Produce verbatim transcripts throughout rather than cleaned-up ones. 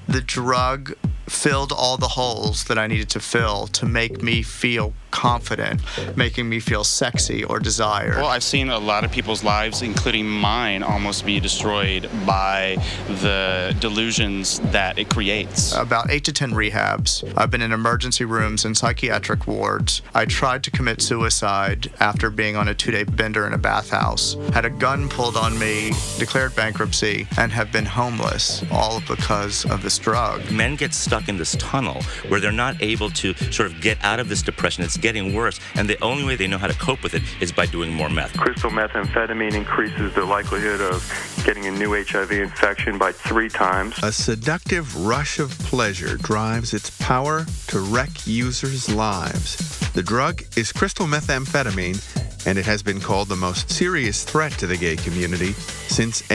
the drug filled all the holes that I needed to fill to make me feel confident, making me feel sexy or desired. Well, I've seen a lot of people's lives, including mine, almost be destroyed by the delusions that it creates. About eight to ten rehabs. I've been in emergency rooms and psychiatric wards. I tried to commit suicide after being on a two-day bender in a bathhouse. Had a gun pulled on me, declared bankruptcy, and have been homeless, all because of this drug. Men get stuck in this tunnel where they're not able to sort of get out of this depression. It's getting worse, and the only way they know how to cope with it is by doing more meth. Crystal methamphetamine increases the likelihood of getting a new H I V infection by three times. A seductive rush of pleasure drives its power to wreck users' lives. The drug is crystal methamphetamine, and it has been called the most serious threat to the gay community since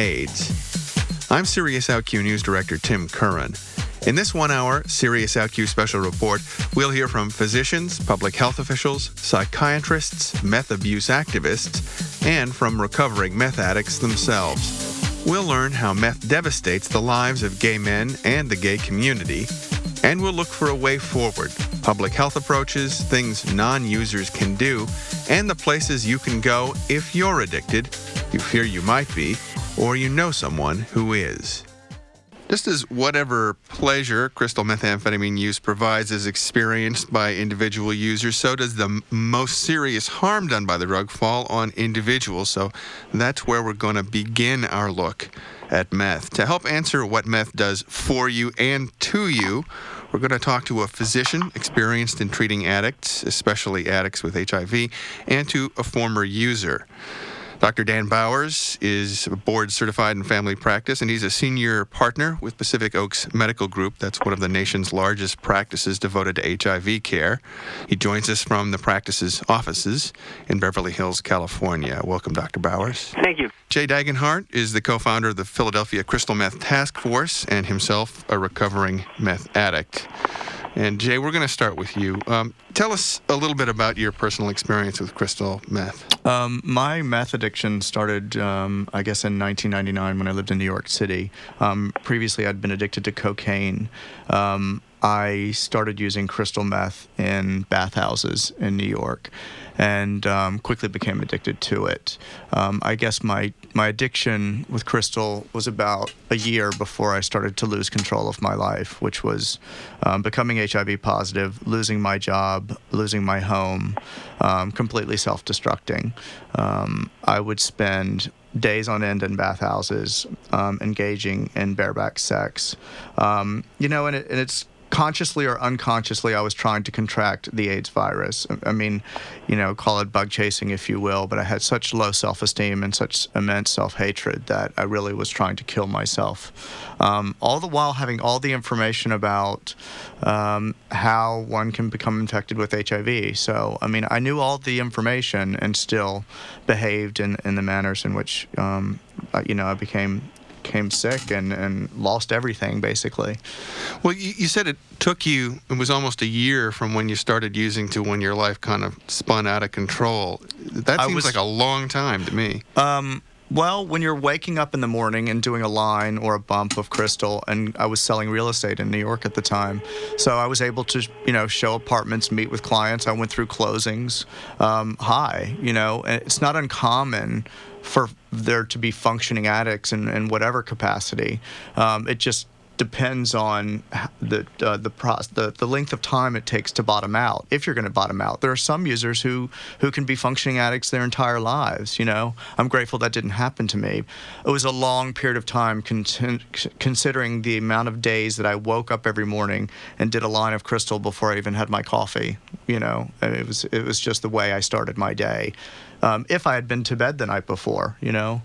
AIDS. I'm Sirius Out Q News Director Tim Curran. In this one-hour Sirius Out Q special report, we'll hear from physicians, public health officials, psychiatrists, meth abuse activists, and from recovering meth addicts themselves. We'll learn how meth devastates the lives of gay men and the gay community, and we'll look for a way forward, public health approaches, things non-users can do, and the places you can go if you're addicted, you fear you might be, or you know someone who is. Just as whatever pleasure crystal methamphetamine use provides is experienced by individual users, so does the m- most serious harm done by the drug fall on individuals. So that's where we're going to begin our look at meth. To help answer what meth does for you and to you, we're going to talk to a physician experienced in treating addicts, especially addicts with H I V, and to a former user. Doctor Dan Bowers is board certified in family practice, and he's a senior partner with Pacific Oaks Medical Group. That's one of the nation's largest practices devoted to H I V care. He joins us from the practice's offices in Beverly Hills, California. Welcome, Doctor Bowers. Thank you. Jay Dagenhart is the co-founder of the Philadelphia Crystal Meth Task Force and himself a recovering meth addict. And Jay, we're going to start with you. Um, tell us a little bit about your personal experience with crystal meth. Um, my meth addiction started, um, I guess, in nineteen ninety-nine when I lived in New York City. Um, previously, I'd been addicted to cocaine. Um, I started using crystal meth in bathhouses in New York and um, quickly became addicted to it. Um, I guess my, my addiction with crystal was about a year before I started to lose control of my life, which was um, becoming H I V positive, losing my job, losing my home, um, completely self-destructing. Um, I would spend days on end in bathhouses, um, engaging in bareback sex. Um, you know, and, it, and it's consciously or unconsciously, I was trying to contract the AIDS virus. I mean, you know, call it bug chasing if you will, but I had such low self-esteem and such immense self-hatred that I really was trying to kill myself. Um, all the while having all the information about um, how one can become infected with H I V. So, I mean, I knew all the information and still behaved in, in the manners in which, um, you know, I became became sick and, and lost everything, basically. Well, you, you said it took you, it was almost a year from when you started using to when your life kind of spun out of control. That I seems was, like a long time to me. Um, well, when you're waking up in the morning and doing a line or a bump of crystal, and I was selling real estate in New York at the time, so I was able to, you know, show apartments, meet with clients. I went through closings um, high, you know, and it's not uncommon for there to be functioning addicts in, in whatever capacity. Um, it just depends on the uh, the, pro- the the length of time it takes to bottom out. If you're going to bottom out, there are some users who who can be functioning addicts their entire lives. You know, I'm grateful that didn't happen to me. It was a long period of time, con- considering the amount of days that I woke up every morning and did a line of crystal before I even had my coffee. You know, it was it was just the way I started my day. Um, if I had been to bed the night before, you know.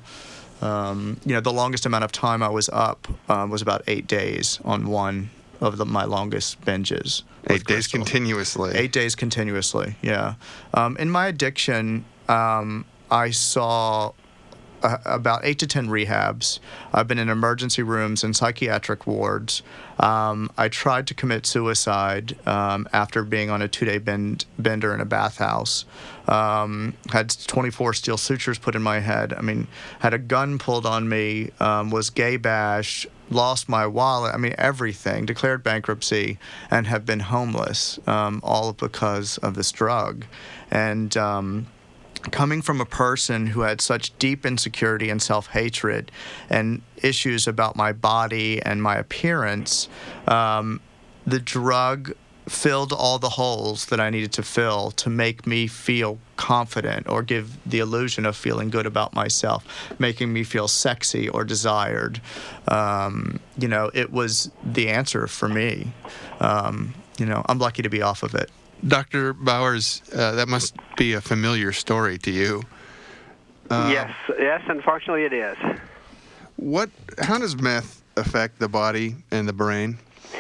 Um, you know, the longest amount of time I was up um, was about eight days on one of the, my longest binges. Eight days crystal. continuously. Eight days continuously, yeah. Um, in my addiction, um, I saw uh, about eight to ten rehabs. I've been in emergency rooms and psychiatric wards. Um, I tried to commit suicide um, after being on a two-day bend, bender in a bathhouse. Um, had twenty-four steel sutures put in my head. I mean, had a gun pulled on me, um, was gay bashed, lost my wallet, I mean, everything, declared bankruptcy, and have been homeless, um, all because of this drug. And um, coming from a person who had such deep insecurity and self-hatred and issues about my body and my appearance, um, the drug filled all the holes that I needed to fill to make me feel confident or give the illusion of feeling good about myself, making me feel sexy or desired. Um, you know, it was the answer for me. Um, you know, I'm lucky to be off of it. Doctor Bowers, uh, that must be a familiar story to you. Uh, yes, yes, unfortunately it is. What? How does meth affect the body and the brain?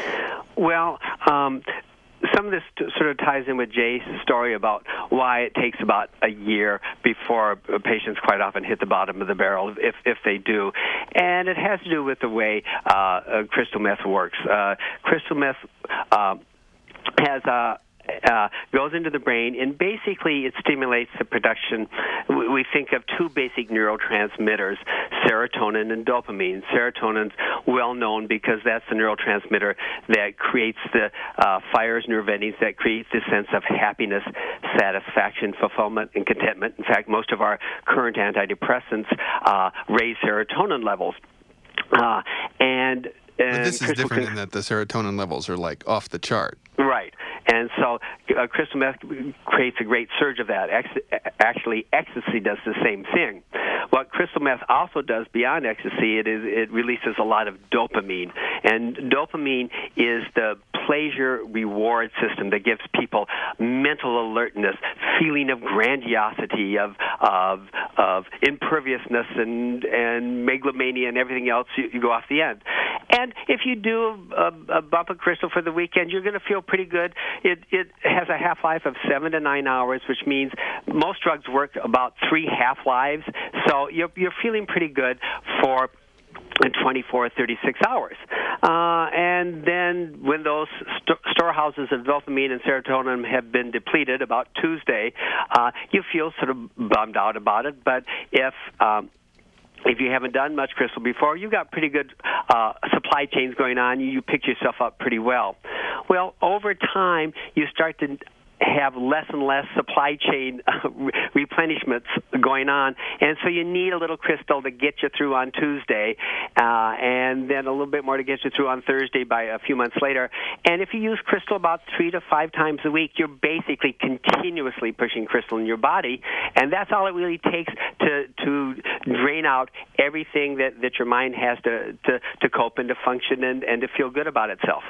Well, um, some of this t- sort of ties in with Jay's story about why it takes about a year before patients quite often hit the bottom of the barrel, if if they do. And it has to do with the way uh, uh, crystal meth works. Uh, crystal meth uh, has a Uh, goes into the brain, and basically it stimulates the production. We, we think of two basic neurotransmitters, serotonin and dopamine. Serotonin's well known because that's the neurotransmitter that creates the uh, fires nerve endings that create this sense of happiness, satisfaction, fulfillment, and contentment. In fact, most of our current antidepressants uh, raise serotonin levels. Uh, and, and But this is different in that the serotonin levels are like off the chart. Right. And so uh, crystal meth creates a great surge of that. Ex- actually, ecstasy does the same thing. What crystal meth also does beyond ecstasy, it is it releases a lot of dopamine. And dopamine is the pleasure reward system that gives people mental alertness, feeling of grandiosity, of of of imperviousness and and megalomania and everything else. You, you go off the end. And if you do a, a bump of crystal for the weekend, you're going to feel pretty good. It it has a half-life of seven to nine hours, which means most drugs work about three half-lives. So you're you're feeling pretty good for twenty-four, thirty-six hours. Uh, and then when those st- storehouses of dopamine and serotonin have been depleted about Tuesday, uh, you feel sort of bummed out about it. But if um, if you haven't done much crystal before, you've got pretty good uh, supply chains going on. You, you pick yourself up pretty well. Well, over time, you start to have less and less supply chain uh, re- replenishments going on, and so you need a little crystal to get you through on Tuesday, uh, and then a little bit more to get you through on Thursday by a few months later. And if you use crystal about three to five times a week, you're basically continuously pushing crystal in your body, and that's all it really takes to to drain out everything that, that your mind has to, to, to cope and to function and, and to feel good about itself.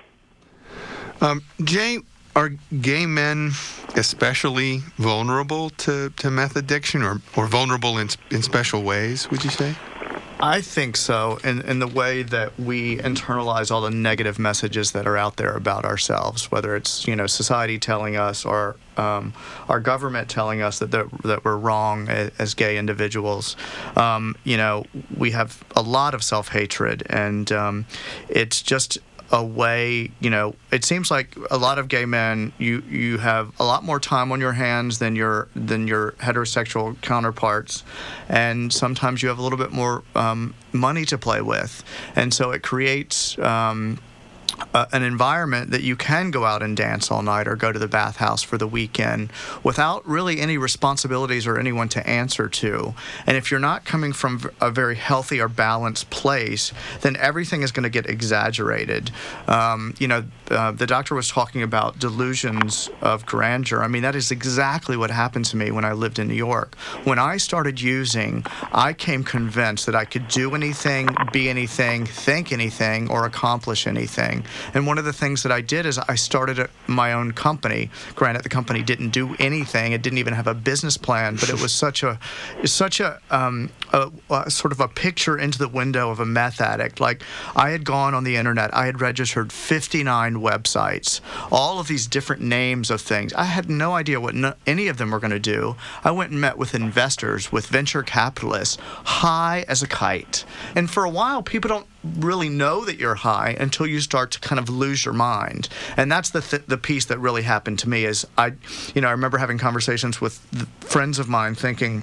Um, Jay, are gay men especially vulnerable to, to meth addiction, or, or vulnerable in in special ways, would you say? I think so, in, in the way that we internalize all the negative messages that are out there about ourselves, whether it's, you know, society telling us or um, our government telling us that, that that we're wrong as, as gay individuals. Um, you know, we have a lot of self-hatred, and um, it's just a way, you know, it seems like a lot of gay men, you you have a lot more time on your hands than your than your heterosexual counterparts, and sometimes you have a little bit more um, money to play with, and so it creates um, Uh, an environment that you can go out and dance all night or go to the bathhouse for the weekend without really any responsibilities or anyone to answer to. And if you're not coming from a very healthy or balanced place, then everything is going to get exaggerated. Um, you know, uh, the doctor was talking about delusions of grandeur. I mean, that is exactly what happened to me when I lived in New York. When I started using, I came convinced that I could do anything, be anything, think anything, or accomplish anything. And one of the things that I did is I started a, my own company. Granted, the company didn't do anything; it didn't even have a business plan. But it was such a, such a, um, a, a sort of a picture into the window of a meth addict. Like, I had gone on the internet, I had registered fifty-nine websites, all of these different names of things. I had no idea what no, any of them were going to do. I went and met with investors, with venture capitalists, high as a kite. And for a while, people don't really know that you're high until you start to kind of lose your mind. And that's the th- the piece that really happened to me is I, you know, I remember having conversations with friends of mine thinking,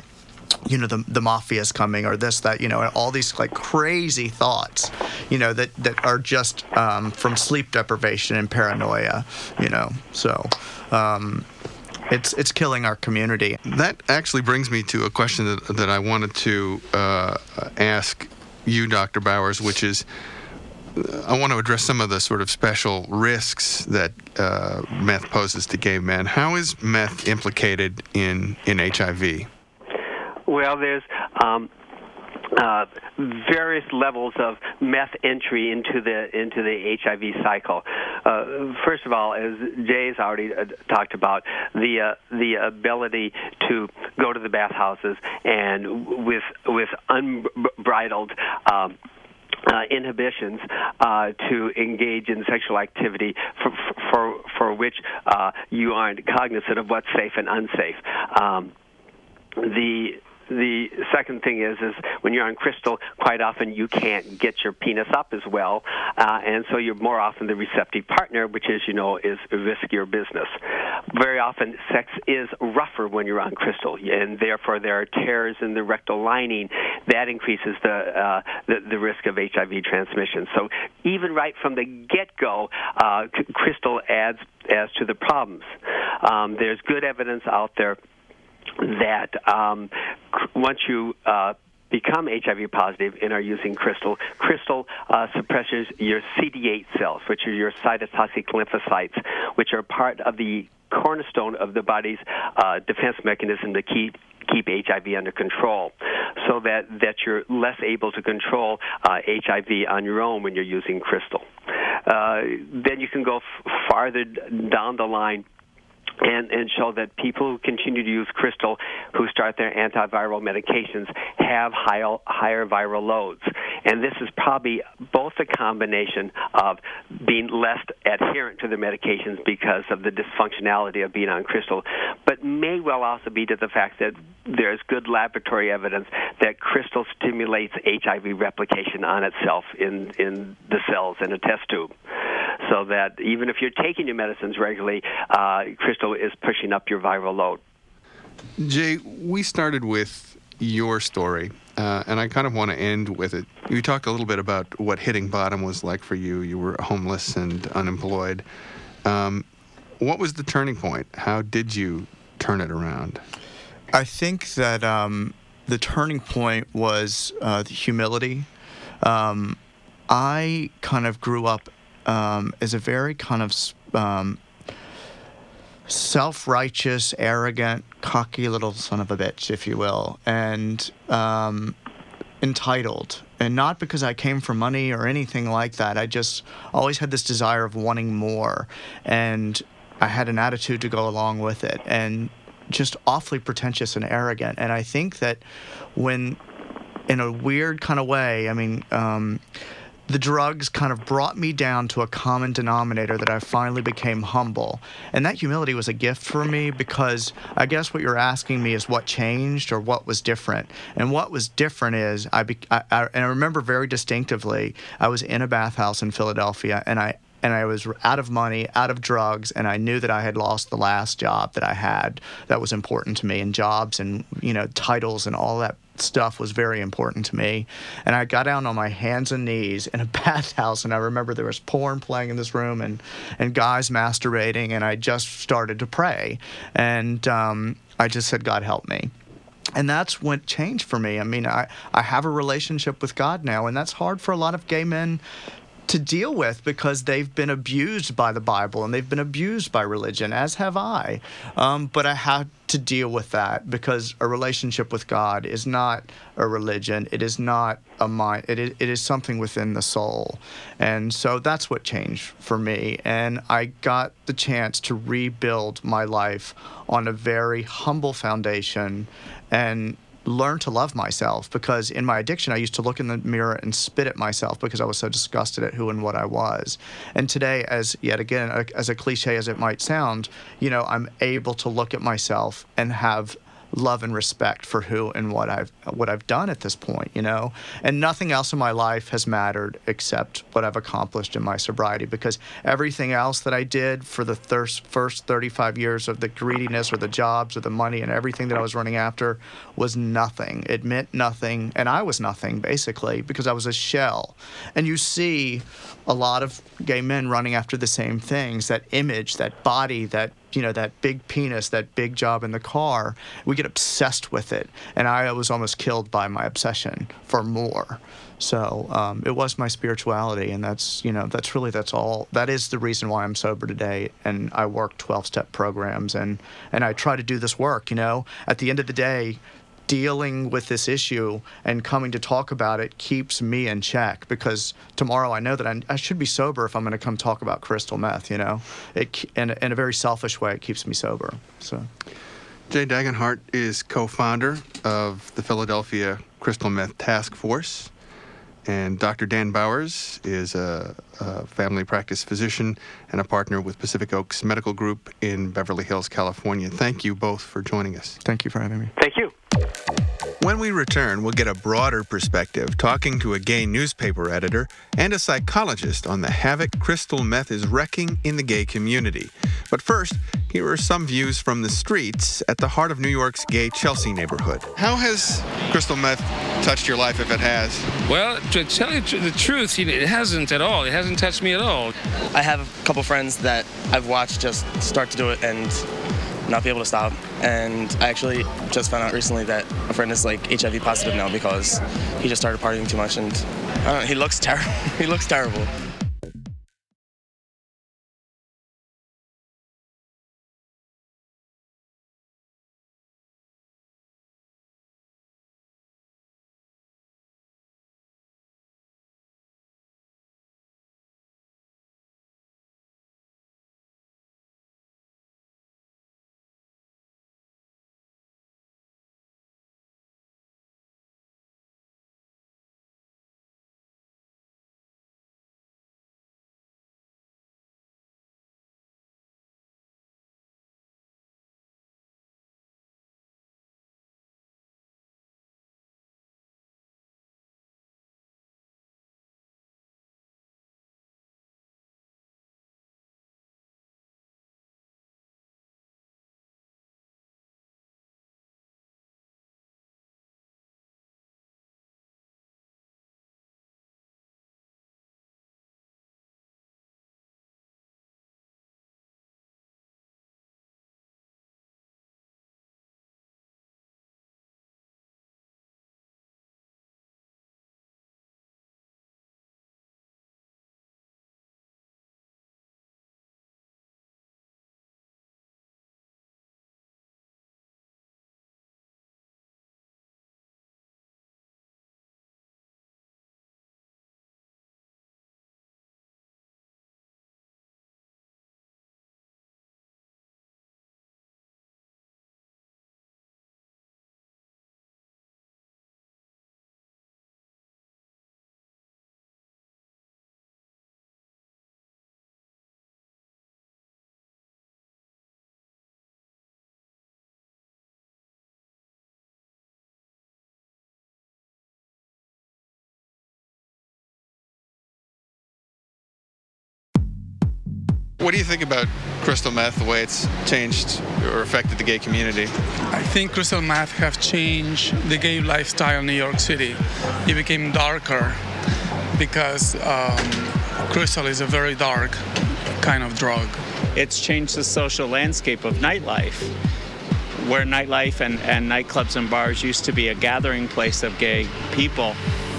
you know, the the mafia's coming, or this, that, you know, and all these like crazy thoughts, you know, that, that are just um, from sleep deprivation and paranoia, you know. So um, it's it's killing our community. That actually brings me to a question that, that I wanted to uh, ask you, Doctor Bowers, which is, I want to address some of the sort of special risks that uh, meth poses to gay men. How is meth implicated in, in H I V? Well, there's um, uh, various levels of meth entry into the into the H I V cycle. Uh, first of all, as Jay's already uh, talked about, the uh, the ability to go to the bathhouses and with with unbridled Um, Uh, inhibitions uh, to engage in sexual activity for for, for which uh, you aren't cognizant of what's safe and unsafe. Um, the The second thing is, is when you're on crystal, quite often you can't get your penis up as well, uh, and so you're more often the receptive partner, which is, you know, is riskier business. Very often, sex is rougher when you're on crystal, and therefore there are tears in the rectal lining. That increases the uh, the, the risk of H I V transmission. So even right from the get-go, uh, c- crystal adds adds to the problems. Um, there's good evidence out there that um, once you uh, become H I V positive and are using crystal, crystal uh, suppresses your C D eight cells, which are your cytotoxic lymphocytes, which are part of the cornerstone of the body's uh, defense mechanism to keep keep H I V under control, so that, that you're less able to control uh, H I V on your own when you're using crystal. Uh, then you can go f- farther down the line And, and show that people who continue to use crystal, who start their antiviral medications, have higher, higher viral loads. And this is probably both a combination of being less adherent to the medications because of the dysfunctionality of being on crystal, but may well also be to the fact that there's good laboratory evidence that crystal stimulates H I V replication on itself in, in the cells in a test tube. So that even if you're taking your medicines regularly, uh, crystal is pushing up your viral load. Jay, we started with your story, uh, and I kind of want to end with it. You talked a little bit about what hitting bottom was like for you. You were homeless and unemployed. Um, what was the turning point? How did you turn it around? I think that um, the turning point was uh, the humility. Um, I kind of grew up um, as a very kind of um, self-righteous, arrogant, cocky little son of a bitch, if you will, and um, entitled. And not because I came from money or anything like that. I just always had this desire of wanting more, and I had an attitude to go along with it, and just awfully pretentious and arrogant. And I think that when, in a weird kind of way, I mean, um, the drugs kind of brought me down to a common denominator that I finally became humble. And that humility was a gift for me, because I guess what you're asking me is what changed or what was different. And what was different is, I, be, I, I and I remember very distinctively, I was in a bathhouse in Philadelphia, and I and I was out of money, out of drugs, and I knew that I had lost the last job that I had that was important to me, and jobs and, you know, titles and all that stuff was very important to me. And I got down on my hands and knees in a bathhouse, and I remember there was porn playing in this room and, and guys masturbating, and I just started to pray. And um, I just said, God, help me. And that's what changed for me. I mean, I, I have a relationship with God now, and that's hard for a lot of gay men to deal with, because they've been abused by the Bible and they've been abused by religion, as have I. Um, but I had to deal with that, because a relationship with God is not a religion. It is not a mind. It is, it is something within the soul. And so that's what changed for me. And I got the chance to rebuild my life on a very humble foundation and learn to love myself, because in my addiction, I used to look in the mirror and spit at myself because I was so disgusted at who and what I was. And today, as yet again, as a cliche as it might sound, you know, I'm able to look at myself and have love and respect for who and what I've what I've done at this point, you know. And nothing else in my life has mattered except what I've accomplished in my sobriety, because everything else that I did for the thir- first thirty-five years of the greediness or the jobs or the money and everything that I was running after was nothing. It meant nothing, and I was nothing, basically, because I was a shell. And you see a lot of gay men running after the same things, that image, that body, that, you know, that big penis, that big job in the car. We get obsessed with it, and I was almost killed by my obsession for more. So um, it was my spirituality, and that's, you know, that's really, that's all. That is the reason why I'm sober today, and I work twelve-step programs, and, and I try to do this work, you know. At the end of the day, dealing with this issue and coming to talk about it keeps me in check, because tomorrow I know that I, I should be sober if I'm going to come talk about crystal meth, you know. It, in, in a very selfish way, it keeps me sober. So, Jay Dagenhart is co-founder of the Philadelphia Crystal Meth Task Force, and Doctor Dan Bowers is a, a family practice physician and a partner with Pacific Oaks Medical Group in Beverly Hills, California. Thank you both for joining us. Thank you for having me. Thank you. When we return, we'll get a broader perspective, talking to a gay newspaper editor and a psychologist on the havoc crystal meth is wrecking in the gay community. But first, here are some views from the streets at the heart of New York's gay Chelsea neighborhood. How has crystal meth touched your life, if it has? Well, to tell you the truth, it hasn't at all. It hasn't touched me at all. I have a couple friends that I've watched just start to do it and not be able to stop. And I actually just found out recently that a friend is like H I V positive now because he just started partying too much, and I don't know, he looks terrible. He looks terrible. What do you think about crystal meth, the way it's changed or affected the gay community? I think crystal meth have changed the gay lifestyle in New York City. It became darker because um, crystal is a very dark kind of drug. It's changed the social landscape of nightlife, where nightlife and, and nightclubs and bars used to be a gathering place of gay people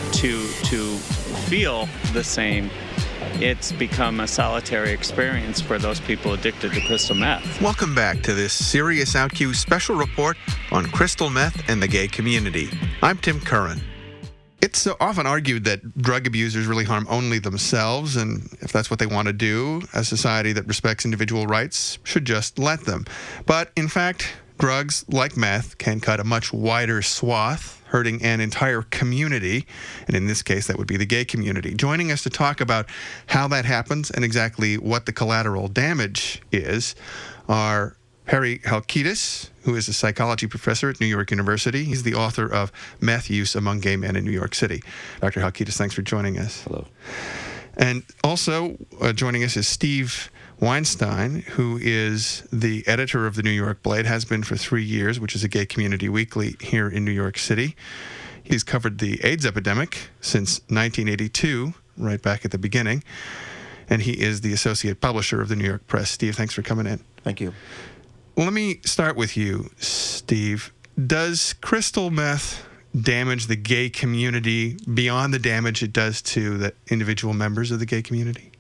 to to feel the same. It's become a solitary experience for those people addicted to crystal meth. Welcome back to this Sirius O U Q special report on crystal meth and the gay community. I'm Tim Curran. It's so often argued that drug abusers really harm only themselves, and if that's what they want to do, a society that respects individual rights should just let them. But in fact, drugs like meth can cut a much wider swath, hurting an entire community, and in this case, that would be the gay community. Joining us to talk about how that happens and exactly what the collateral damage is are Harry Halkitis, who is a psychology professor at New York University. He's the author of Meth Use Among Gay Men in New York City. Doctor Halkitis, thanks for joining us. Hello. And also uh, joining us is Steve Weinstein, who is the editor of the New York Blade, has been for three years, which is a gay community weekly here in New York City. He's covered the AIDS epidemic since nineteen eighty-two, right back at the beginning. And he is the associate publisher of the New York Press. Steve, thanks for coming in. Thank you. Well, let me start with you, Steve. Does crystal meth damage the gay community beyond the damage it does to the individual members of the gay community?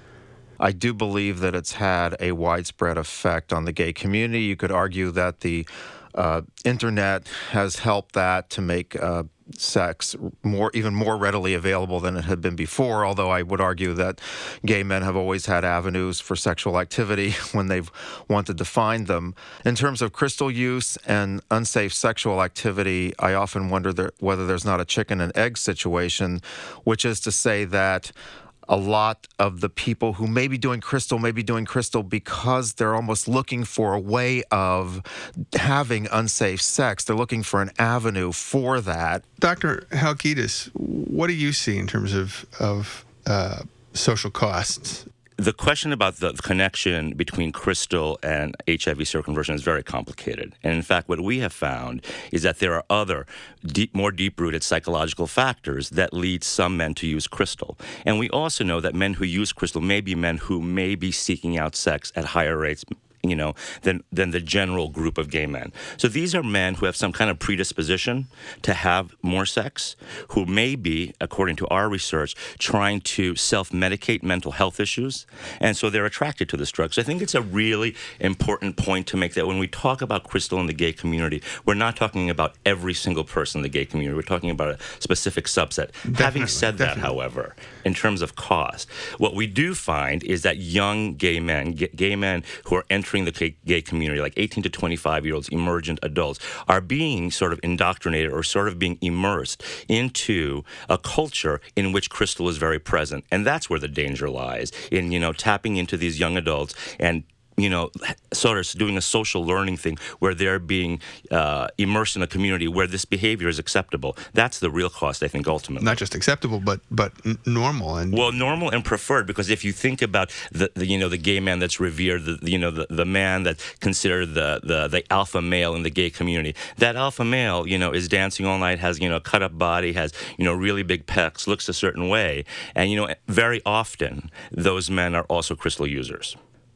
I do believe that it's had a widespread effect on the gay community. You could argue that the uh, internet has helped that to make uh, sex more, even more readily available than it had been before, although I would argue that gay men have always had avenues for sexual activity when they've wanted to find them. In terms of crystal use and unsafe sexual activity, I often wonder there, whether there's not a chicken and egg situation, which is to say that a lot of the people who may be doing crystal may be doing crystal because they're almost looking for a way of having unsafe sex. They're looking for an avenue for that. Doctor Halkitis, what do you see in terms of, of uh, social costs? The question about the connection between crystal and H I V seroconversion is very complicated. And in fact, what we have found is that there are other deep, more deep-rooted psychological factors that lead some men to use crystal. And we also know that men who use crystal may be men who may be seeking out sex at higher rates, you know, than than the general group of gay men. So these are men who have some kind of predisposition to have more sex, who may be, according to our research, trying to self-medicate mental health issues, and so they're attracted to this drug. So I think it's a really important point to make that when we talk about crystal in the gay community, we're not talking about every single person in the gay community. We're talking about a specific subset. Definitely, Having said definitely. that, however, in terms of cost, what we do find is that young gay men, gay men who are entering the gay community, like eighteen to twenty-five-year-olds, emergent adults, are being sort of indoctrinated or sort of being immersed into a culture in which crystal is very present. And that's where the danger lies, in, you know, tapping into these young adults and, you know, sort of doing a social learning thing where they're being uh, immersed in a community where this behavior is acceptable. That's the real cost, I think, ultimately. Not just acceptable, but but n- normal and well, normal and preferred. Because if you think about the, the you know the gay man that's revered, the you know the, the man that's considered the, the the alpha male in the gay community, that alpha male, you know, is dancing all night, has you know a cut up body, has you know really big pecs, looks a certain way, and you know very often those men are also crystal users.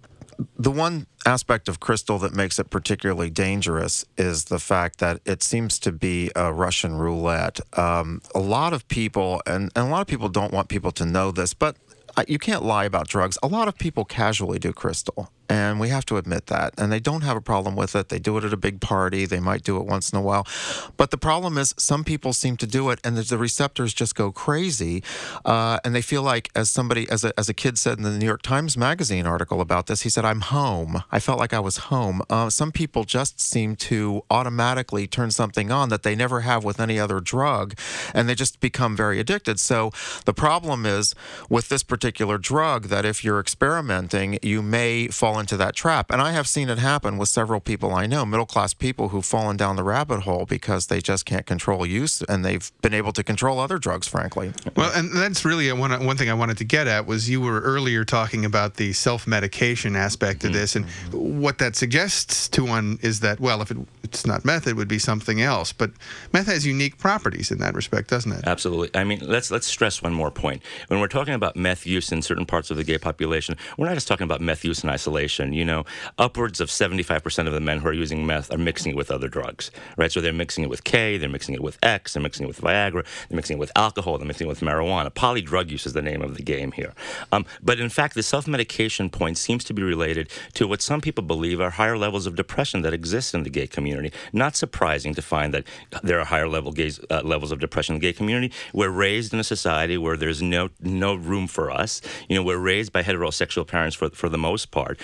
The one aspect of crystal that makes it particularly dangerous is the fact that it seems to be a Russian roulette. Um, a lot of people, and, and a lot of people don't want people to know this, but you can't lie about drugs. A lot of people casually do crystal, and we have to admit that. And they don't have a problem with it. They do it at a big party. They might do it once in a while. But the problem is some people seem to do it, and the receptors just go crazy. Uh, and they feel like, as somebody, as a, as a kid said in the New York Times Magazine article about this, he said, I'm home. I felt like I was home. Uh, some people just seem to automatically turn something on that they never have with any other drug, and they just become very addicted. So the problem is with this particular drug that if you're experimenting, you may fall into that trap. And I have seen it happen with several people I know, middle-class people who've fallen down the rabbit hole because they just can't control use, and they've been able to control other drugs, frankly. Well, and that's really a, one, one thing I wanted to get at was you were earlier talking about the self-medication aspect of mm-hmm. this, and what that suggests to one is that, well, if it, it's not meth, it would be something else. But meth has unique properties in that respect, doesn't it? Absolutely. I mean, let's let's stress one more point. When we're talking about meth use in certain parts of the gay population, we're not just talking about meth use in isolation. You know, upwards of seventy-five percent of the men who are using meth are mixing it with other drugs, right? So they're mixing it with K, they're mixing it with X, they're mixing it with Viagra, they're mixing it with alcohol, they're mixing it with marijuana. Polydrug use is the name of the game here. Um, but in fact, the self-medication point seems to be related to what some people believe are higher levels of depression that exist in the gay community. Not surprising to find that there are higher level gays, uh, levels of depression in the gay community. We're raised in a society where there's no no room for us. You know, we're raised by heterosexual parents for for the most part.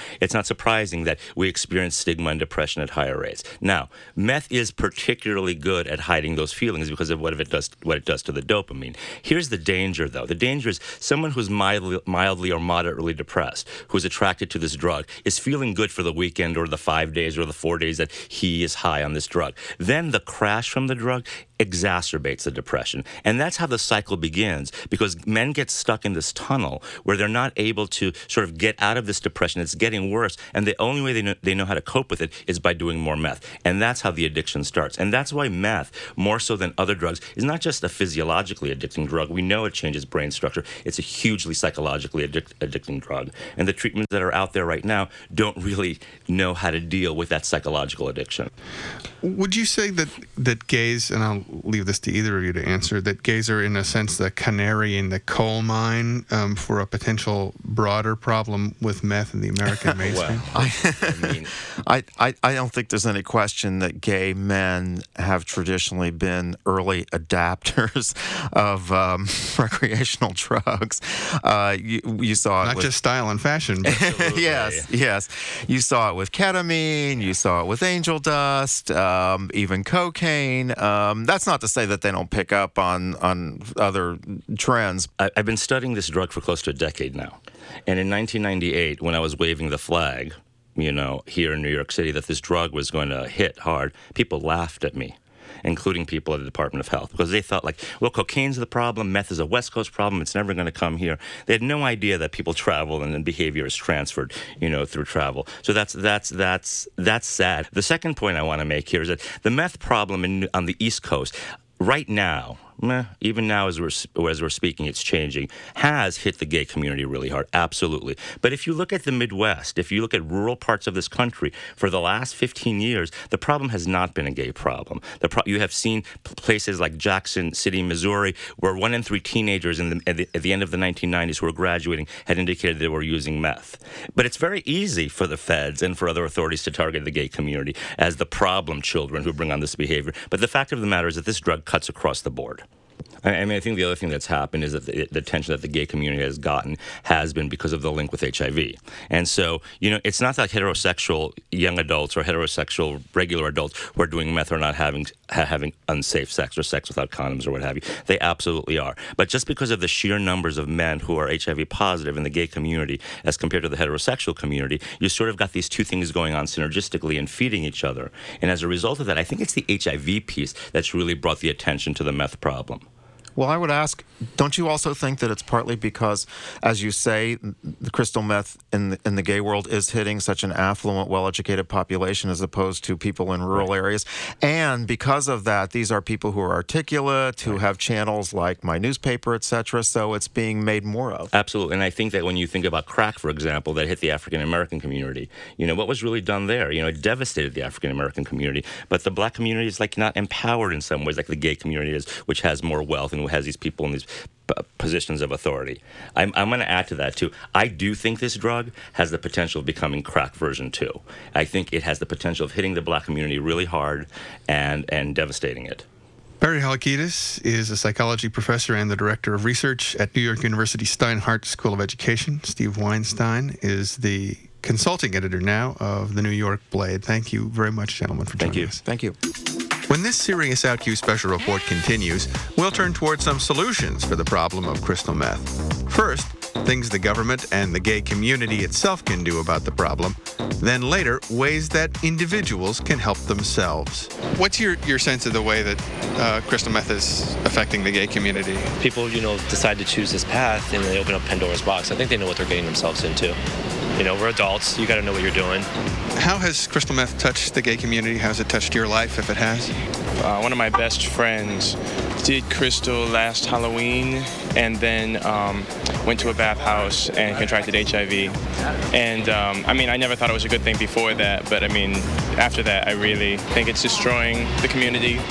it's not surprising that we experience stigma and depression at higher rates. Now, meth is particularly good at hiding those feelings because of what it does, what it does to the dopamine. Here's the danger, though. The danger is someone who's mildly, mildly or moderately depressed, who's attracted to this drug, is feeling good for the weekend or the five days or the four days that he is high on this drug. Then the crash from the drug exacerbates the depression. And that's how the cycle begins, because men get stuck in this tunnel where they're not able to sort of get out of this depression. It's getting worse, and the only way they know, they know how to cope with it is by doing more meth. And that's how the addiction starts. And that's why meth, more so than other drugs, is not just a physiologically addicting drug. We know it changes brain structure. It's a hugely psychologically addic- addicting drug. And the treatments that are out there right now don't really know how to deal with that psychological addiction. Would you say that, that gays, and I'll leave this to either of you to answer, that gays are in a sense the canary in the coal mine um, for a potential broader problem with meth in the American mainstream? Well, I, I mean, I, I, I don't think there's any question that gay men have traditionally been early adapters of um, recreational drugs. Uh, you, you saw it Not with, just style and fashion, but yes, yes. You saw it with ketamine. You saw it with angel dust. Um, even cocaine. Um, that's not to say that they don't pick up on on other trends. I, I've been studying this drug for close to a decade now. And in nineteen ninety-eight, when I was waving the flag, you know, here in New York City, that this drug was going to hit hard, people laughed at me, including people at the Department of Health, because they thought, like, well, cocaine's the problem, meth is a West Coast problem, it's never going to come here. They had no idea that people travel and then behavior is transferred, you know, through travel. So that's that's that's that's sad. The second point I want to make here is that the meth problem in, on the East Coast right now, meh, even now as we're as we're speaking, it's changing, has hit the gay community really hard, absolutely. But if you look at the Midwest, if you look at rural parts of this country, for the last fifteen years, the problem has not been a gay problem. The pro- you have seen places like Jackson City, Missouri, where one in three teenagers in the, at, the, at the end of the nineteen nineties who were graduating had indicated they were using meth. But it's very easy for the feds and for other authorities to target the gay community as the problem children who bring on this behavior. But the fact of the matter is that this drug cuts across the board. I mean, I think the other thing that's happened is that the, the attention that the gay community has gotten has been because of the link with H I V. And so, you know, it's not like heterosexual young adults or heterosexual regular adults who are doing meth or not having ha- having unsafe sex or sex without condoms or what have you. They absolutely are. But just because of the sheer numbers of men who are H I V positive in the gay community as compared to the heterosexual community, you sort of got these two things going on synergistically and feeding each other. And as a result of that, I think it's the H I V piece that's really brought the attention to the meth problem. Well, I would ask, don't you also think that it's partly because, as you say, the crystal meth in the, in the gay world is hitting such an affluent, well-educated population as opposed to people in rural areas? And because of that, these are people who are articulate, who have channels like my newspaper, et cetera, so it's being made more of. Absolutely. And I think that when you think about crack, for example, that hit the African-American community, you know, what was really done there? You know, it devastated the African-American community. But the black community is, like, not empowered in some ways like the gay community is, which has more wealth and has these people in these p- positions of authority. I'm, I'm going to add to that, too. I do think this drug has the potential of becoming crack version two. I think it has the potential of hitting the black community really hard and, and devastating it. Barry Halakidis is a psychology professor and the director of research at New York University Steinhardt School of Education. Steve Weinstein is the consulting editor now of the New York Blade. Thank you very much, gentlemen, for joining Thank you. us. Thank you. When this Serious O U Q special report continues, we'll turn towards some solutions for the problem of crystal meth. First, things the government and the gay community itself can do about the problem. Then later, ways that individuals can help themselves. What's your, your sense of the way that uh, crystal meth is affecting the gay community? People, you know, decide to choose this path and they open up Pandora's box. I think they know what they're getting themselves into. You know, we're adults. You got to know what you're doing. How has crystal meth touched the gay community? How has it touched your life, if it has? Uh, one of my best friends did crystal last Halloween and then um, went to a bathhouse and contracted H I V. And, um, I mean, I never thought it was a good thing before that, but, I mean, after that, I really think it's destroying the community.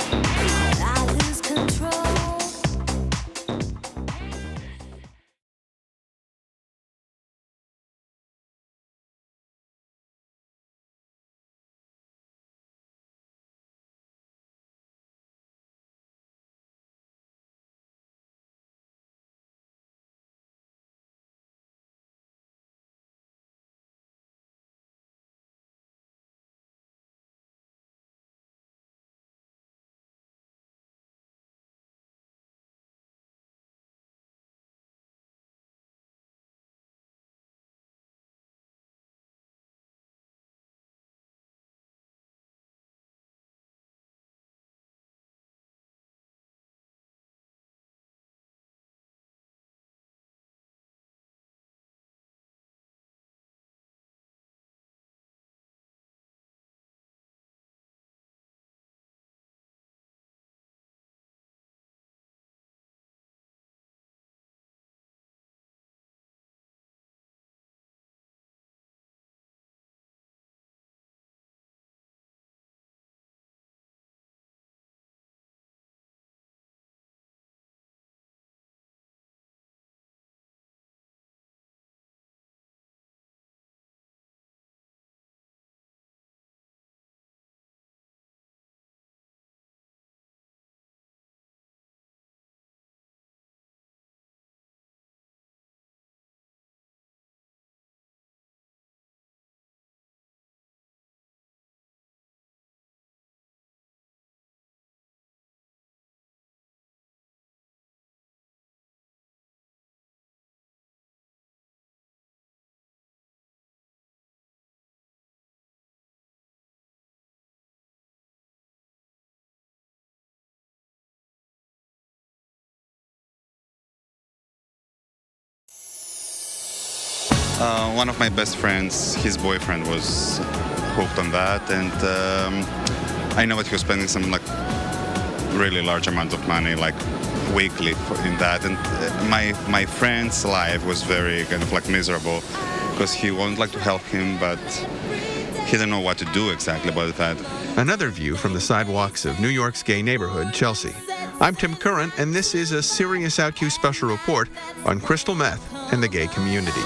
Uh, one of my best friends, his boyfriend was hooked on that, and um, I know that he was spending some like really large amount of money, like weekly, for, in that. And uh, my my friend's life was very kind of like miserable because he wanted like to help him, but he didn't know what to do exactly about that. Another view from the sidewalks of New York's gay neighborhood, Chelsea. I'm Tim Curran, and this is a Sirius I Q special report on crystal meth and the gay community.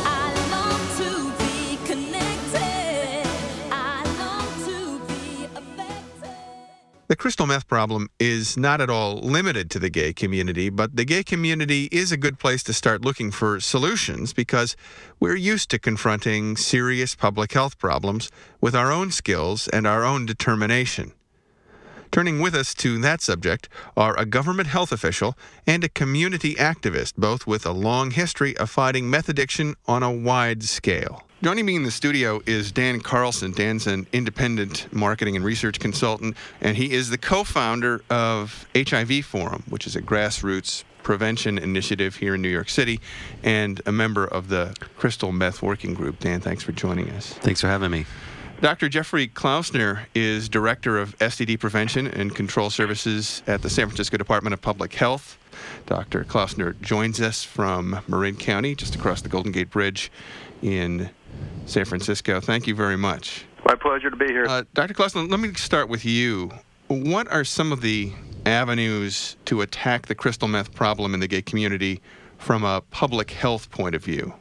The crystal meth problem is not at all limited to the gay community, but the gay community is a good place to start looking for solutions because we're used to confronting serious public health problems with our own skills and our own determination. Turning with us to that subject are a government health official and a community activist, both with a long history of fighting meth addiction on a wide scale. Joining me in the studio is Dan Carlson. Dan's an independent marketing and research consultant, and he is the co-founder of H I V Forum, which is a grassroots prevention initiative here in New York City, and a member of the Crystal Meth Working Group. Dan, thanks for joining us. Thanks for having me. Doctor Jeffrey Klausner is Director of S T D Prevention and Control Services at the San Francisco Department of Public Health. Doctor Klausner joins us from Marin County, just across the Golden Gate Bridge in San Francisco. Thank you very much. My pleasure to be here. Uh, Doctor Klausner, let me start with you. What are some of the avenues to attack the crystal meth problem in the gay community from a public health point of view?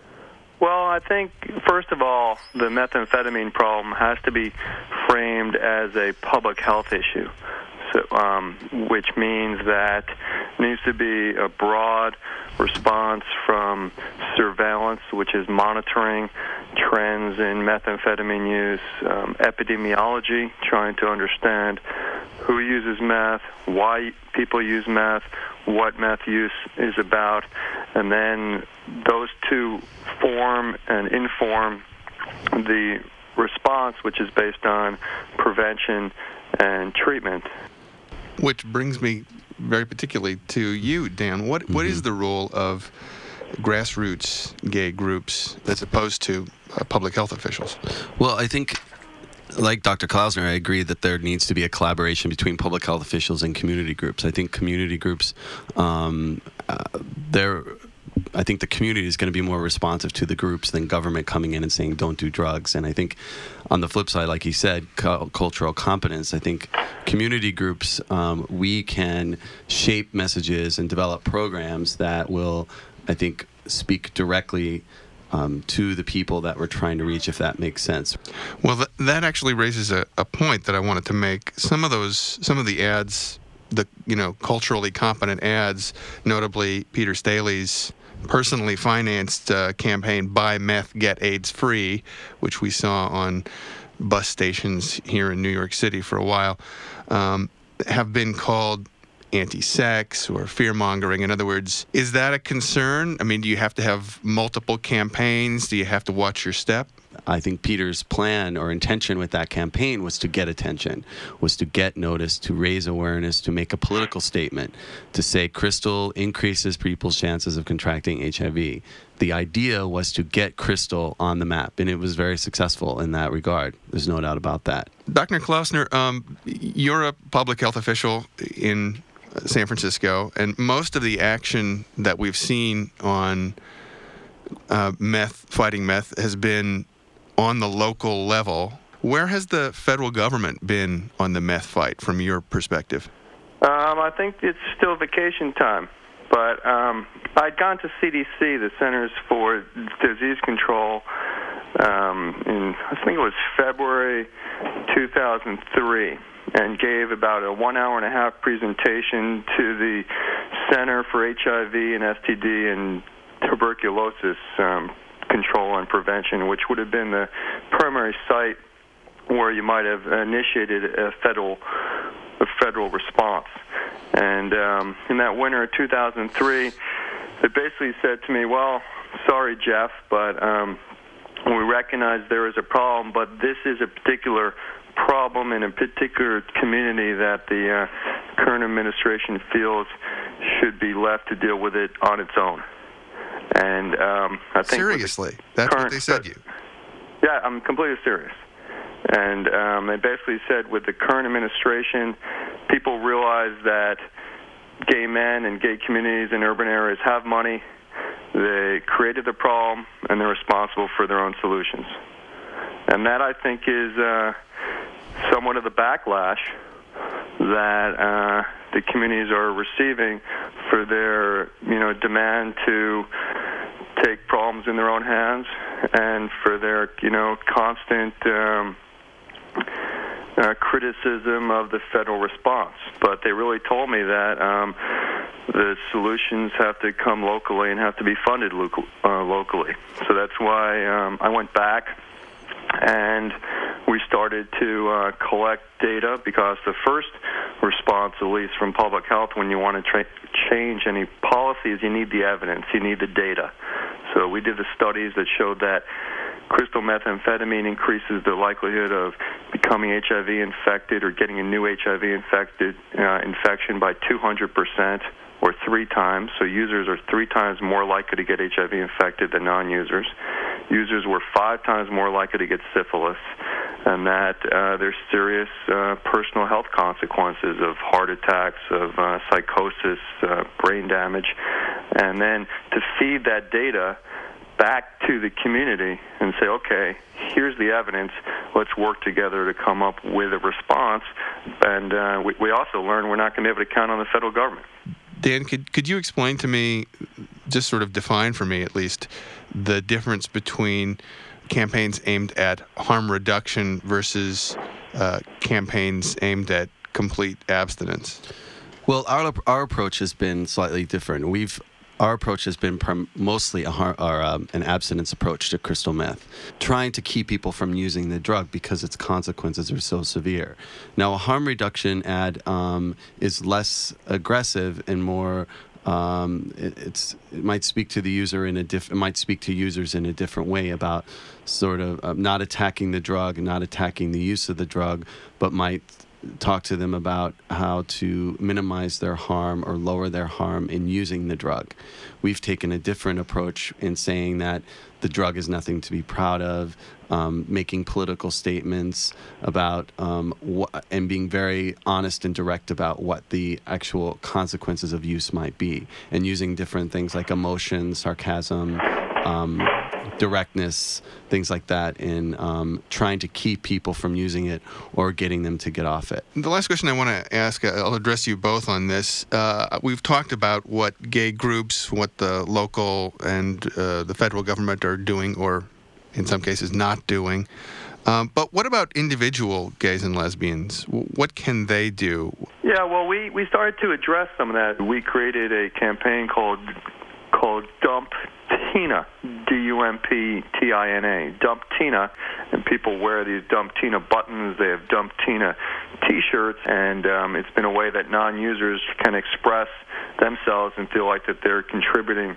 Well, I think, first of all, the methamphetamine problem has to be framed as a public health issue, so, um, which means that there needs to be a broad response from surveillance, which is monitoring trends in methamphetamine use, um, epidemiology, trying to understand who uses meth, why people use meth, what meth use is about, and then those two form and inform the response, which is based on prevention and treatment. Which brings me very particularly to you, Dan. What mm-hmm. What is the role of grassroots gay groups as opposed to uh, public health officials? Well, I think, like Doctor Klausner, I agree that there needs to be a collaboration between public health officials and community groups. I think community groups, um, uh, they're I think the community is going to be more responsive to the groups than government coming in and saying don't do drugs. And I think on the flip side, like he said, cu- cultural competence, I think community groups, um, we can shape messages and develop programs that will, I think, speak directly um, to the people that we're trying to reach, if that makes sense. Well, th- that actually raises a, a point that I wanted to make. Some of those, some of the ads, the you know culturally competent ads, notably Peter Staley's personally financed uh, campaign Buy Meth, Get AIDS Free, which we saw on bus stations here in New York City for a while, um, have been called anti-sex or fear-mongering. In other words, is that a concern? I mean, do you have to have multiple campaigns? Do you have to watch your step? I think Peter's plan or intention with that campaign was to get attention, was to get notice, to raise awareness, to make a political statement, to say crystal increases people's chances of contracting H I V. The idea was to get crystal on the map, and it was very successful in that regard. There's no doubt about that. Doctor Klausner, um, you're a public health official in San Francisco, and most of the action that we've seen on uh, meth, fighting meth, has been on the local level. Where has the federal government been on the meth fight from your perspective? Um, I think it's still vacation time. But um, I'd gone to C D C, the Centers for Disease Control, um, in, I think it was February two thousand three, and gave about a one hour and a half presentation to the Center for H I V and S T D and Tuberculosis um, Control and Prevention, which would have been the primary site where you might have initiated a federal a federal response. And um, in that winter of two thousand three, they basically said to me, well, sorry, Jeff, but um, we recognize there is a problem, but this is a particular problem in a particular community that the uh, current administration feels should be left to deal with it on its own. And um, I think seriously, that's what they said to you. Yeah, I'm completely serious. And um, they basically said with the current administration, people realize that gay men and gay communities in urban areas have money. They created the problem, and they're responsible for their own solutions. And that, I think, is uh, somewhat of the backlash that uh, the communities are receiving for their, you know, demand to take problems in their own hands, and for their, you know, constant um, uh, criticism of the federal response. But they really told me that um, the solutions have to come locally and have to be funded local, uh, locally. So that's why um, I went back and we started to uh, collect data, because the first response, at least from public health, when you want to tra- change any policies, you need the evidence, you need the data. So we did the studies that showed that crystal methamphetamine increases the likelihood of becoming H I V infected or getting a new H I V infected uh, infection by two hundred percent or three times. So users are three times more likely to get H I V infected than non-users. Users were five times more likely to get syphilis, and that uh, there's serious uh, personal health consequences of heart attacks, of uh, psychosis, uh, brain damage. And then to feed that data back to the community and say, okay, here's the evidence, let's work together to come up with a response. And uh, we, we also learned we're not going to be able to count on the federal government. Dan, could could you explain to me, just sort of define for me at least, the difference between campaigns aimed at harm reduction versus uh, campaigns aimed at complete abstinence? Well, our our approach has been slightly different. We've Our approach has been prim- mostly a har- or, um, an abstinence approach to crystal meth, trying to keep people from using the drug because its consequences are so severe. Now, a harm reduction ad um, is less aggressive and more. Um, it, it's it might speak to the user in a diff- it might speak to users in a different way about sort of uh, not attacking the drug and not attacking the use of the drug, but might talk to them about how to minimize their harm or lower their harm in using the drug. We've taken a different approach in saying that the drug is nothing to be proud of, um, making political statements about um, wh- and being very honest and direct about what the actual consequences of use might be, and using different things like emotion, sarcasm, um, directness, things like that, in um, trying to keep people from using it or getting them to get off it. The last question I want to ask, I'll address you both on this. Uh, we've talked about what gay groups, what the local and uh, the federal government are doing, or in some cases not doing. Um, but what about individual gays and lesbians? What can they do? Yeah, well, we, we started to address some of that. We created a campaign called called Dump Tina, D U M P T I N A, Dump Tina, and people wear these Dump Tina buttons. They have Dump Tina T-shirts, and um, it's been a way that non-users can express themselves and feel like that they're contributing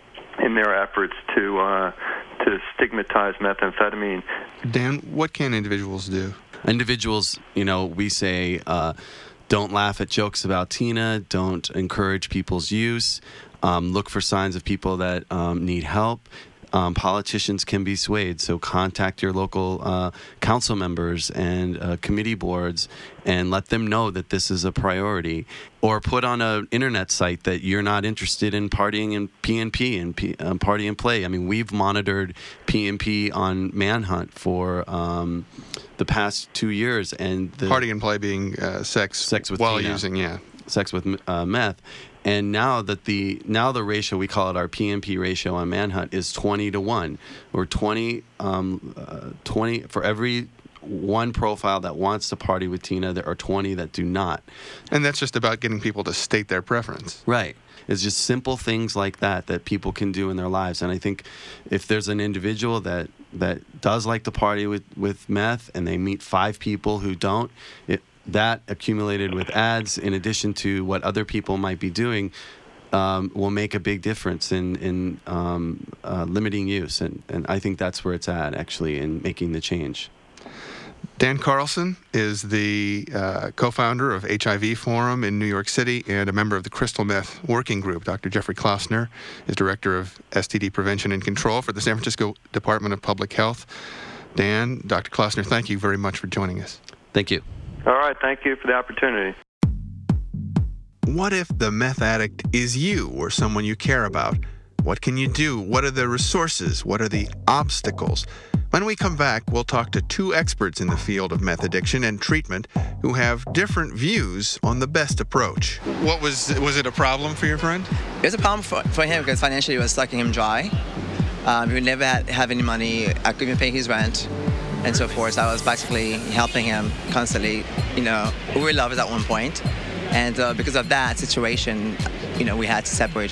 in their efforts to uh, to stigmatize methamphetamine. Dan, what can individuals do? Individuals, you know, we say uh, don't laugh at jokes about Tina, don't encourage people's use. Um, look for signs of people that um, need help. Um, politicians can be swayed, so contact your local uh, council members and uh, committee boards and let them know that this is a priority. Or put on an internet site that you're not interested in partying in P N P and P, um, Party and Play. I mean, we've monitored P N P on Manhunt for um, the past two years. and the Party and Play being uh, sex, sex with while Tina, using, yeah. sex with uh, meth. And now that the now the ratio, we call it our P N P ratio on Manhunt, is twenty to one, or twenty um, uh, twenty for every one profile that wants to party with Tina, there are twenty that do not. And that's just about getting people to state their preference. Right. It's just simple things like that that people can do in their lives. And I think if there's an individual that that does like to party with, with meth and they meet five people who don't, it that accumulated with ads, in addition to what other people might be doing, um, will make a big difference in in um, uh, limiting use. And, and I think that's where it's at, actually, in making the change. Dan Carlson is the uh, co-founder of H I V Forum in New York City and a member of the Crystal Meth Working Group. Doctor Jeffrey Klausner is director of S T D Prevention and Control for the San Francisco Department of Public Health. Dan, Doctor Klausner, thank you very much for joining us. Thank you. All right, thank you for the opportunity. What if the meth addict is you or someone you care about? What can you do? What are the resources? What are the obstacles? When we come back, we'll talk to two experts in the field of meth addiction and treatment who have different views on the best approach. What was was it a problem for your friend? It was a problem for, for him because financially it was sucking him dry. Um, he never had have any money. I couldn't even pay his rent and so forth. So I was basically helping him constantly. You know, we were lovers at one point, and uh, because of that situation, you know, we had to separate.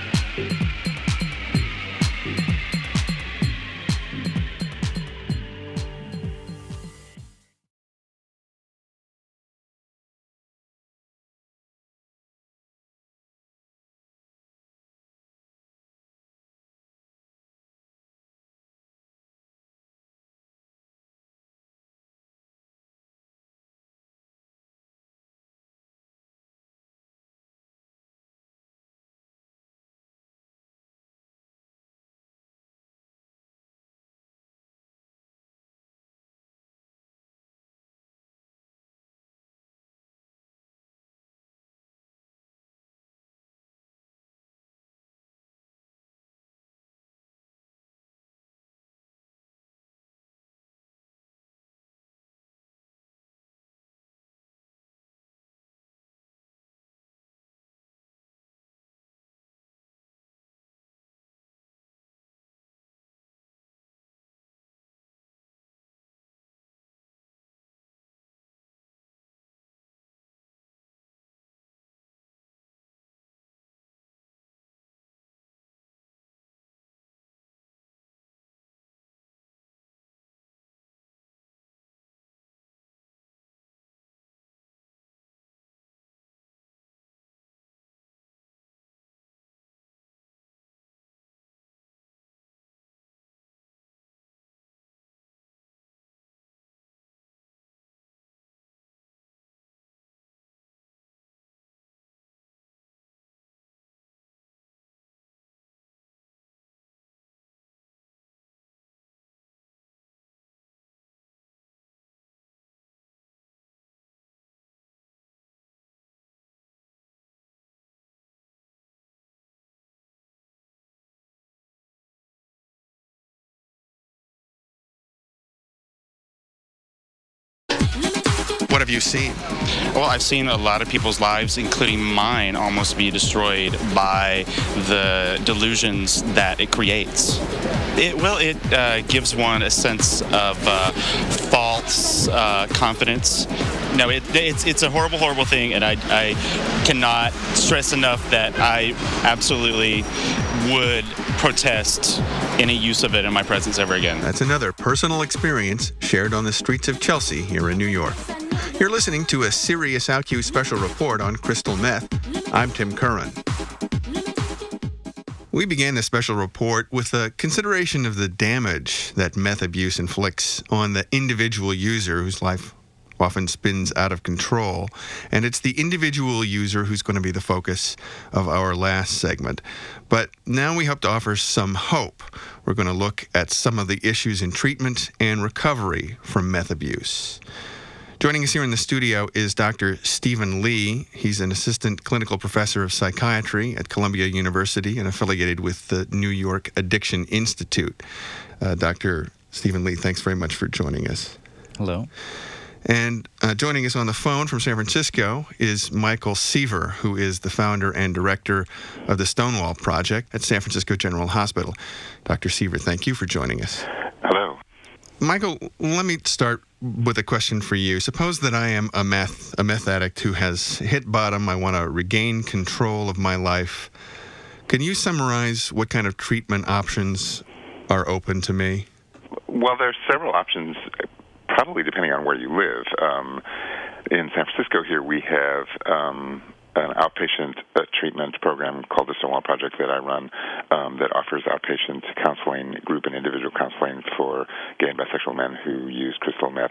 What have you seen? Well, I've seen a lot of people's lives, including mine, almost be destroyed by the delusions that it creates. It, well, it uh, gives one a sense of uh, false uh, confidence. No, it, it's it's a horrible, horrible thing, and I, I cannot stress enough that I absolutely would protest any use of it in my presence ever again. That's another personal experience shared on the streets of Chelsea here in New York. You're listening to a Sirius I Q special report on crystal meth. I'm Tim Curran. We began this special report with a consideration of the damage that meth abuse inflicts on the individual user whose life often spins out of control. And it's the individual user who's going to be the focus of our last segment. But now we hope to offer some hope. We're going to look at some of the issues in treatment and recovery from meth abuse. Joining us here in the studio is Doctor Stephen Lee. He's an assistant clinical professor of psychiatry at Columbia University and affiliated with the New York Addiction Institute. Uh, Doctor Stephen Lee, thanks very much for joining us. Hello. And uh, joining us on the phone from San Francisco is Michael Seaver, who is the founder and director of the Stonewall Project at San Francisco General Hospital. Doctor Seaver, thank you for joining us. Hello. Michael, let me start with a question for you. Suppose that I am a meth a meth addict who has hit bottom. I want to regain control of my life. Can you summarize what kind of treatment options are open to me? Well, there's several options, probably depending on where you live. Um, in San Francisco here, we have um, an outpatient uh, treatment program called the Stonewall Project that I run um, that offers outpatient counseling, group and individual counseling for gay and bisexual men who use crystal meth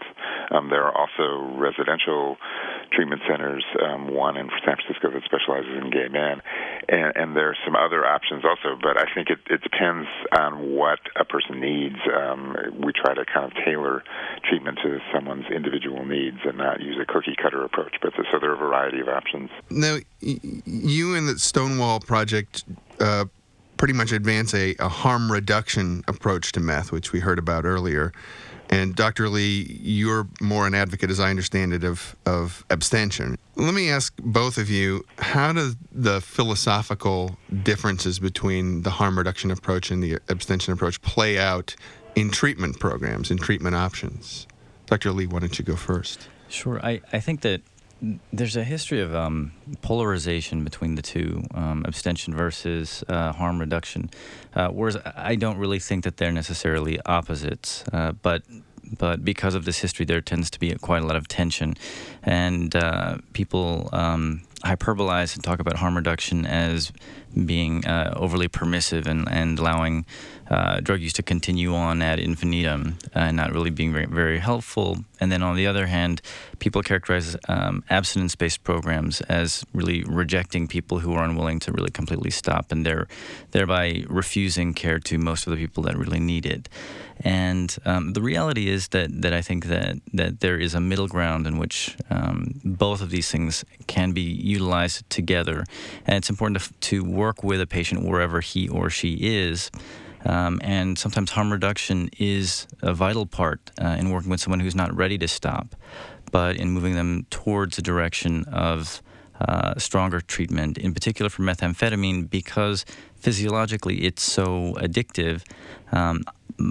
Um, there are also residential treatment centers, um, one in San Francisco that specializes in gay men, and, and there are some other options also, but I think it, it depends on what a person needs. Um, we try to kind of tailor treatment to someone's individual needs and not use a cookie-cutter approach, but so there are a variety of options. Now, you and the Stonewall Project uh, pretty much advance a, a harm reduction approach to meth, which we heard about earlier. And Doctor Lee, you're more an advocate, as I understand it, of, of abstention. Let me ask both of you, how do the philosophical differences between the harm reduction approach and the abstention approach play out in treatment programs, in treatment options? Doctor Lee, why don't you go first? Sure. I, I think that there's a history of um, polarization between the two, um, abstention versus uh, harm reduction, uh, whereas I don't really think that they're necessarily opposites, uh, but but because of this history, there tends to be quite a lot of tension, and uh, people um, hyperbolize and talk about harm reduction as being uh, overly permissive and, and allowing uh, drug use to continue on ad infinitum uh, and not really being very, very helpful. And then on the other hand, people characterize um, abstinence-based programs as really rejecting people who are unwilling to really completely stop, and they're thereby refusing care to most of the people that really need it. And um, the reality is that, that I think that, that there is a middle ground in which um, both of these things can be utilized together. And it's important to, to work with a patient wherever he or she is. Um, and sometimes harm reduction is a vital part uh, in working with someone who's not ready to stop, but in moving them towards a direction of uh, stronger treatment, in particular for methamphetamine, because physiologically it's so addictive. Um,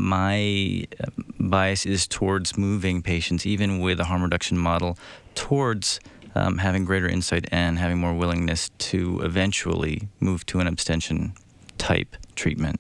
my bias is towards moving patients, even with a harm reduction model, towards um, having greater insight and having more willingness to eventually move to an abstention type treatment.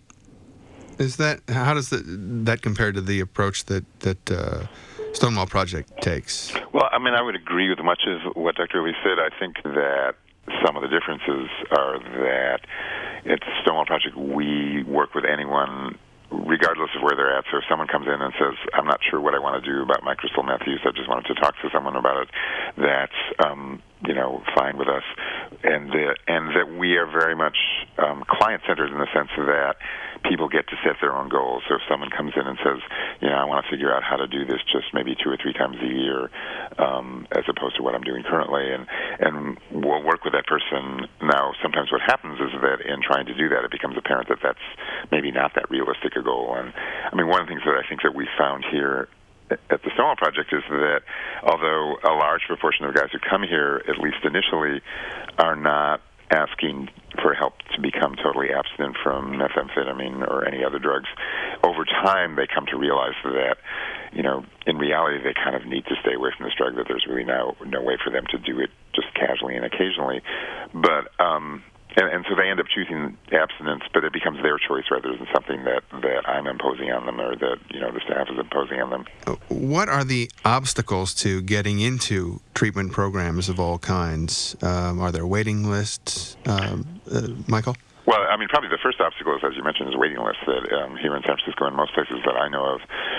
Is that how does that that compare to the approach that that uh, Stonewall Project takes? Well, I mean, I would agree with much of what Doctor Lee said. I think that some of the differences are that at Stonewall Project we work with anyone regardless of where they're at. So if someone comes in and says, I'm not sure what I want to do about my crystal meth use, I just wanted to talk to someone about it, that's, um, you know, fine with us. And, the, and that we are very much um, client-centered in the sense that people get to set their own goals. So if someone comes in and says, you know, I want to figure out how to do this just maybe two or three times a year, um, as opposed to what I'm doing currently, and, and we'll work with that person. Now, sometimes what happens is that in trying to do that, it becomes apparent that that's maybe not that realistic a goal. And I mean, one of the things that I think that we found here at the Stonewall Project is that although a large proportion of guys who come here, at least initially, are not asking for help to become totally abstinent from methamphetamine or any other drugs, over time they come to realize that, you know, in reality they kind of need to stay away from this drug, that there's really no no way for them to do it just casually and occasionally. But um And, and so they end up choosing abstinence, but it becomes their choice rather than something that, that I'm imposing on them or that, you know, the staff is imposing on them. What are the obstacles to getting into treatment programs of all kinds? Um, are there waiting lists? Um, uh, Michael? Well, I mean, probably the first obstacle is, as you mentioned, is waiting lists. That um, here in San Francisco and most places that I know of,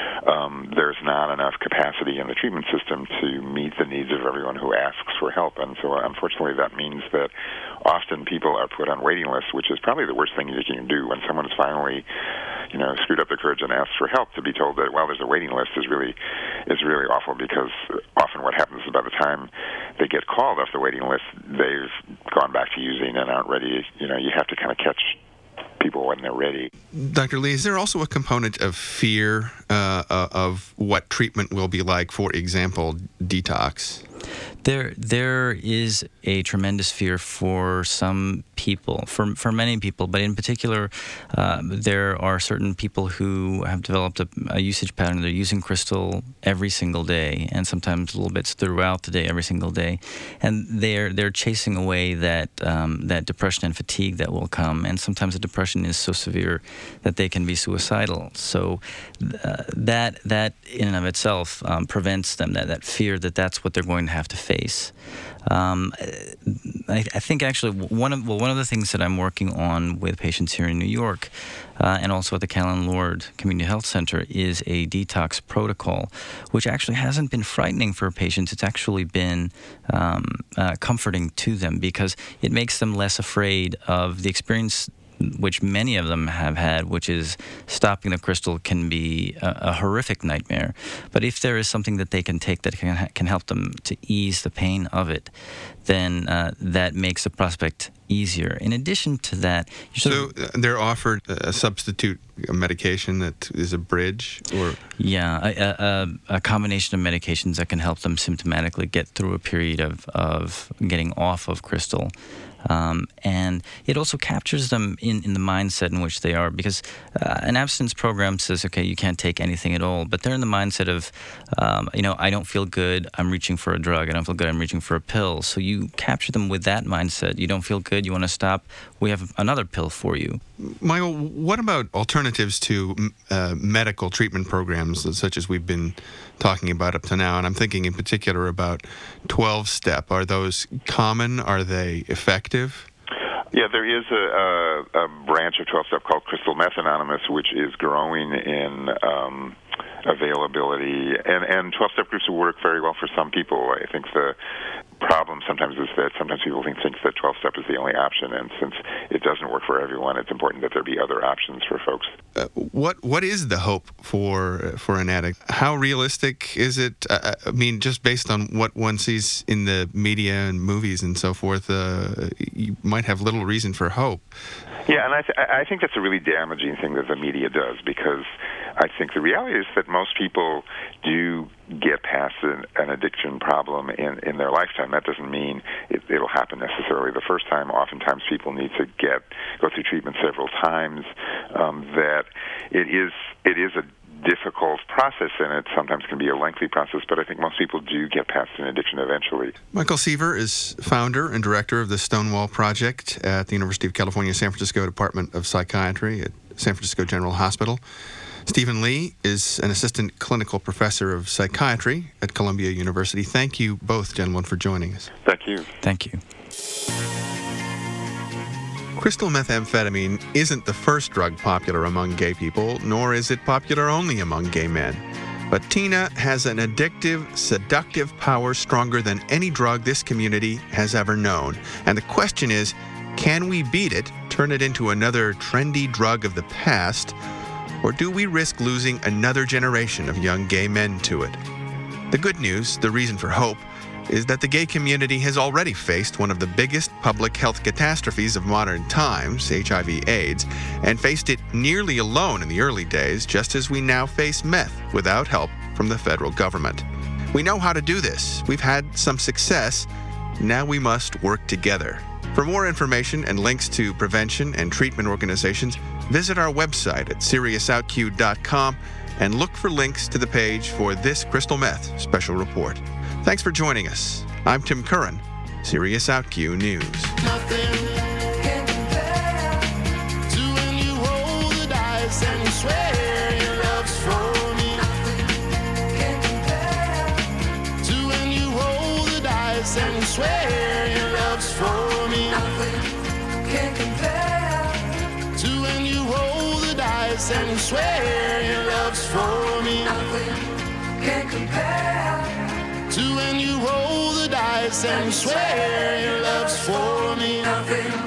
um, there's not enough capacity in the treatment system to meet the needs of everyone who asks for help. And so, unfortunately, that means that often people are put on waiting lists, which is probably the worst thing you can do when someone's finally, you know, screwed up their courage and asked for help. To be told that, well, there's a waiting list is really is really awful, because often what happens is by the time they get called off the waiting list, they've gone back to using and aren't ready. You know, you have to kind of catch people when they're ready. Doctor Lee, is there also a component of fear uh, of what treatment will be like? For example, detox. There, there is a tremendous fear for some people, for for many people, but in particular, uh, there are certain people who have developed a, a usage pattern. They're using crystal every single day, and sometimes little bits throughout the day, every single day, and they're they're chasing away that um, that depression and fatigue that will come. And sometimes the depression is so severe that they can be suicidal. So uh, that that in and of itself um, prevents them, that that fear that that's what they're going to have to face. Um, I, I think actually one of well one of the things that I'm working on with patients here in New York uh, and also at the Callan Lord Community Health Center is a detox protocol, which actually hasn't been frightening for patients. It's actually been um, uh, comforting to them because it makes them less afraid of the experience which many of them have had, which is stopping the crystal can be a, a horrific nightmare. But if there is something that they can take that can, can help them to ease the pain of it, then uh, that makes the prospect easier. In addition to that, so uh, they're offered a substitute medication that is a bridge, or yeah, a, a, a combination of medications that can help them symptomatically get through a period of of getting off of crystal. Um, and it also captures them in, in the mindset in which they are, because uh, an abstinence program says, okay, you can't take anything at all, but they're in the mindset of, um, you know, I don't feel good, I'm reaching for a drug. I don't feel good, I'm reaching for a pill. So you capture them with that mindset. You don't feel good, you want to stop, we have another pill for you. Michael, what about alternatives to uh, medical treatment programs such as we've been talking about up to now? And I'm thinking in particular about twelve-step. Are those common? Are they effective? Yeah, there is a, a, a branch of twelve-step called Crystal Meth Anonymous, which is growing in um, availability. And, and twelve-step groups will work very well for some people. I think the problem sometimes is that sometimes people think, think that twelve-step is the only option, and since it doesn't work for everyone, it's important that there be other options for folks. Uh, what What is the hope for for an addict? How realistic is it? Uh, I mean, just based on what one sees in the media and movies and so forth, uh, you might have little reason for hope. Yeah, and I, th- I think that's a really damaging thing that the media does, because I think the reality is that most people do get past an, an addiction problem in, in their lifetime. That doesn't mean it, it'll happen necessarily the first time. Oftentimes people need to get go through treatment several times. Um, that it is it is a difficult process, and it sometimes can be a lengthy process, but I think most people do get past an addiction eventually. Michael Seaver is founder and director of the Stonewall Project at the University of California, San Francisco Department of Psychiatry at San Francisco General Hospital. Stephen Lee is an assistant clinical professor of psychiatry at Columbia University. Thank you both, gentlemen, for joining us. Thank you. Thank you. Crystal methamphetamine isn't the first drug popular among gay people, nor is it popular only among gay men. But Tina has an addictive, seductive power stronger than any drug this community has ever known. And the question is, can we beat it, turn it into another trendy drug of the past, or do we risk losing another generation of young gay men to it? The good news, the reason for hope, is that the gay community has already faced one of the biggest public health catastrophes of modern times, H I V AIDS, and faced it nearly alone in the early days, just as we now face meth without help from the federal government. We know how to do this. We've had some success. Now we must work together. For more information and links to prevention and treatment organizations, visit our website at Sirius Out Q dot com and look for links to the page for this Crystal Meth special report. Thanks for joining us. I'm Tim Curran, Sirius Out Q News. And you swear your love's for me. Nothing can compare to when you roll the dice and you swear your love's for me. Nothing